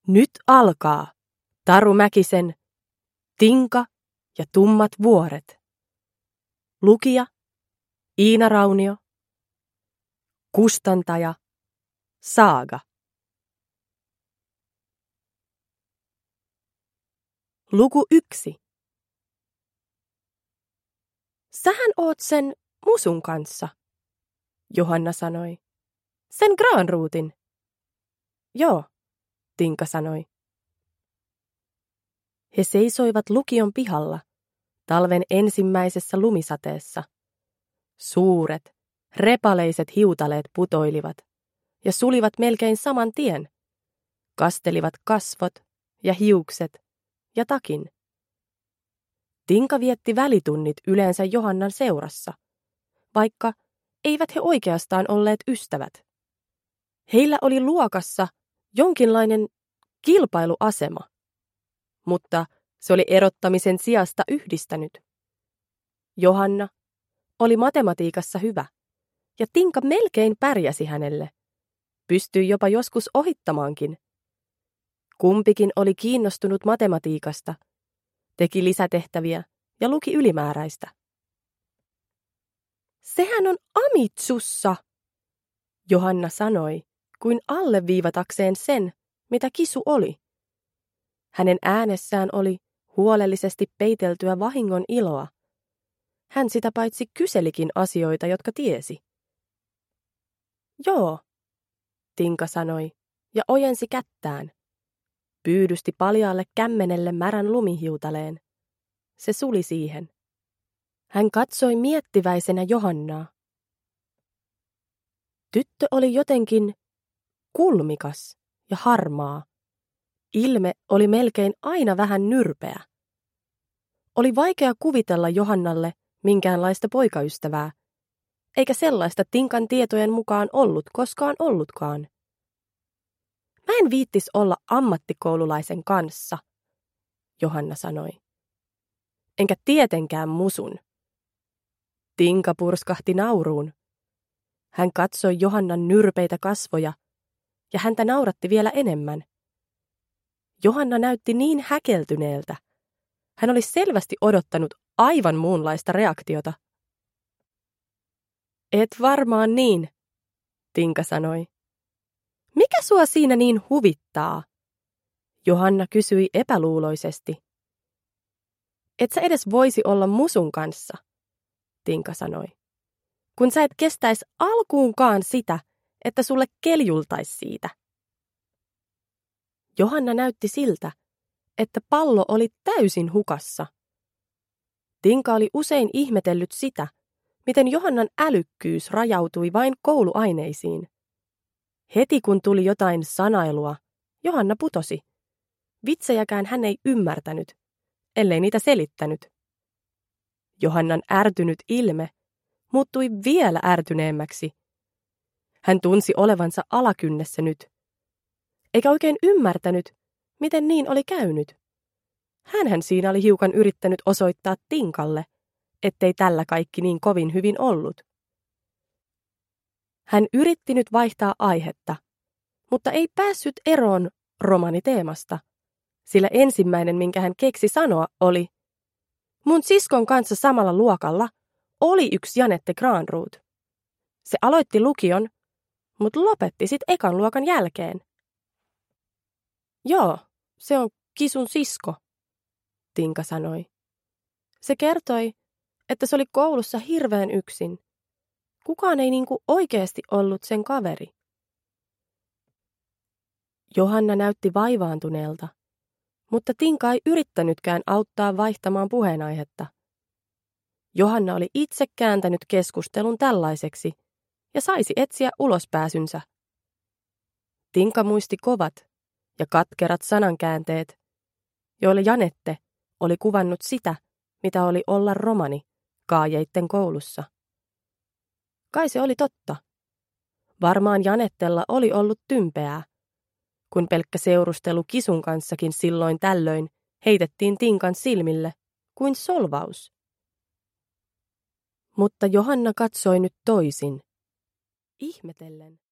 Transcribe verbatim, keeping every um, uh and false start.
Nyt alkaa Taru Mäkisen Tinka ja tummat vuoret. Lukija Iina Raunio. Kustantaja Saaga. Luku yksi. Sähän oot sen musun kanssa, Johanna sanoi. Sen Granrotin. Joo, Tinka sanoi. He seisoivat lukion pihalla, talven ensimmäisessä lumisateessa. Suuret, repaleiset hiutaleet putoilivat ja sulivat melkein saman tien. Kastelivat kasvot ja hiukset ja takin. Tinka vietti välitunnit yleensä Johannan seurassa, vaikka eivät he oikeastaan olleet ystävät. Heillä oli luokassa jonkinlainen kilpailuasema, mutta se oli erottamisen sijasta yhdistänyt. Johanna oli matematiikassa hyvä, ja Tinka melkein pärjäsi hänelle. Pystyi jopa joskus ohittamaankin. Kumpikin oli kiinnostunut matematiikasta, teki lisätehtäviä ja luki ylimääräistä. Sehän on Amitsussa, Johanna sanoi, kuin alleviivatakseen sen, mitä kisu oli. Hänen äänessään oli huolellisesti peiteltyä vahingon iloa. Hän sitä paitsi kyselikin asioita, jotka tiesi. Joo, Tinka sanoi ja ojensi kättään. Pyydysti paljaalle kämmenelle märän lumihiutaleen. Se suli siihen. Hän katsoi miettiväisenä Johannaa. Tyttö oli jotenkin kulmikas ja harmaa. Ilme oli melkein aina vähän nyrpeä. Oli vaikea kuvitella Johannalle minkäänlaista poikaystävää, eikä sellaista Tinkan tietojen mukaan ollut koskaan ollutkaan. Mä en viittis olla ammattikoululaisen kanssa, Johanna sanoi. Enkä tietenkään musun. Tinka purskahti nauruun. Hän katsoi Johannan nyrpeitä kasvoja, ja häntä nauratti vielä enemmän. Johanna näytti niin häkeltyneeltä. Hän oli selvästi odottanut aivan muunlaista reaktiota. Et varmaan niin, Tinka sanoi. Mikä sua siinä niin huvittaa? Johanna kysyi epäluuloisesti. Et sä edes voisi olla musun kanssa, Tinka sanoi. Kun sä et kestäisi alkuunkaan sitä, että sulle keljultaisi siitä. Johanna näytti siltä, että pallo oli täysin hukassa. Tinka oli usein ihmetellyt sitä, miten Johannan älykkyys rajautui vain kouluaineisiin. Heti kun tuli jotain sanailua, Johanna putosi. Vitsejäkään hän ei ymmärtänyt, ellei niitä selittänyt. Johannan ärtynyt ilme muuttui vielä ärtyneemmäksi. Hän tunsi olevansa alakynnessä nyt, eikä oikein ymmärtänyt, miten niin oli käynyt. Hänhän siinä oli hiukan yrittänyt osoittaa Tinkalle, ettei tällä kaikki niin kovin hyvin ollut. Hän yritti nyt vaihtaa aihetta, mutta ei päässyt eroon romaniteemasta, sillä ensimmäinen, minkä hän keksi sanoa, oli: mun siskon kanssa samalla luokalla oli yksi Janette Granroth. Se aloitti lukion, mutta lopetti sit ekan luokan jälkeen. Joo, se on kisun sisko, Tinka sanoi. Se kertoi, että se oli koulussa hirveän yksin. Kukaan ei niinku oikeasti ollut sen kaveri. Johanna näytti vaivaantuneelta, mutta Tinka ei yrittänytkään auttaa vaihtamaan puheenaihetta. Johanna oli itse kääntänyt keskustelun tällaiseksi ja saisi etsiä ulospääsynsä. Tinka muisti kovat ja katkerat sanankäänteet, joille Janette oli kuvannut sitä, mitä oli olla romani kaajeitten koulussa. Kai se oli totta. Varmaan Janettella oli ollut tympeää, kun pelkkä seurustelu kisun kanssakin silloin tällöin heitettiin Tinkan silmille kuin solvaus. Mutta Johanna katsoi nyt toisin, ihmetellen.